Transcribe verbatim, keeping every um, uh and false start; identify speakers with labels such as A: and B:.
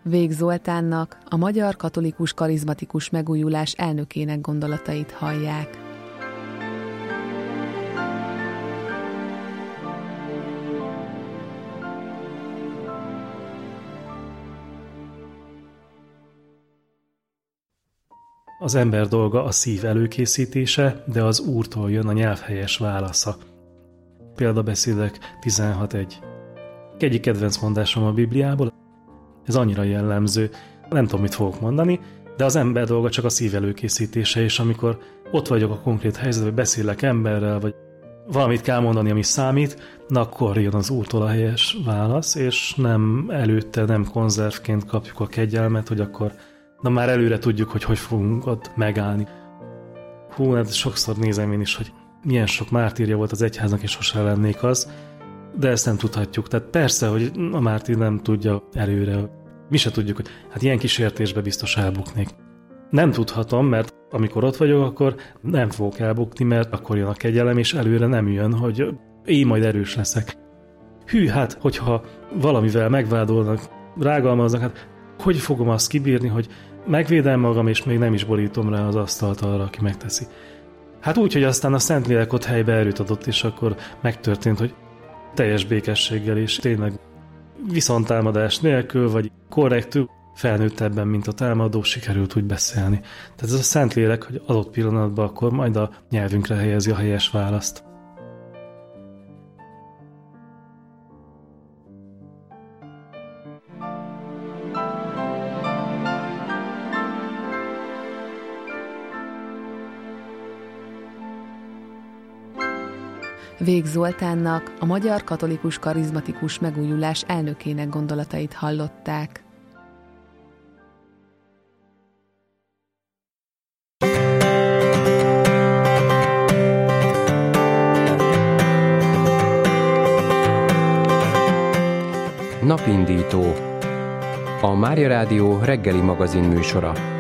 A: Vég Zoltánnak, a Magyar Katolikus Karizmatikus Megújulás elnökének gondolatait hallják.
B: Az ember dolga a szív előkészítése, de az Úrtól jön a nyelv helyes válasza. Példabeszédek tizenhat egy. Egyik kedvenc mondásom a Bibliából, ez annyira jellemző, nem tudom, mit fogok mondani, de az ember dolga csak a szív előkészítése, és amikor ott vagyok a konkrét helyzetben, beszélek emberrel, vagy valamit kell mondani, ami számít, na akkor jön az Úrtól a helyes válasz, és nem előtte, nem konzervként kapjuk a kegyelmet, hogy akkor na már előre tudjuk, hogy hogy fogunk ott megállni. Hú, hát sokszor nézem én is, hogy milyen sok mártírja volt az egyháznak, és sose lennék az, de ezt nem tudhatjuk. Tehát persze, hogy a mártír nem tudja előre. Mi se tudjuk, hogy hát ilyen kísértésbe biztos elbuknék. Nem tudhatom, mert amikor ott vagyok, akkor nem fogok elbukni, mert akkor jön a kegyelem, és előre nem jön, hogy én majd erős leszek. Hű, hát, hogyha valamivel megvádolnak, rágalmaznak, hát hogy fogom azt kibírni, hogy megvédem magam, és még nem is borítom rá az asztalt arra, aki megteszi. Hát úgy, hogy aztán a Szentlélek ott helybe erőt adott, és akkor megtörtént, hogy teljes békességgel és tényleg viszonttámadás nélkül, vagy korrektül felnőttebben, mint a támadó, sikerült úgy beszélni. Tehát ez a Szentlélek, hogy adott pillanatban akkor majd a nyelvünkre helyezi a helyes választ.
A: Vég Zoltánnak, a Magyar Katolikus Karizmatikus Megújulás elnökének gondolatait hallották.
C: Napindító. A Mária Rádió reggeli magazin műsora.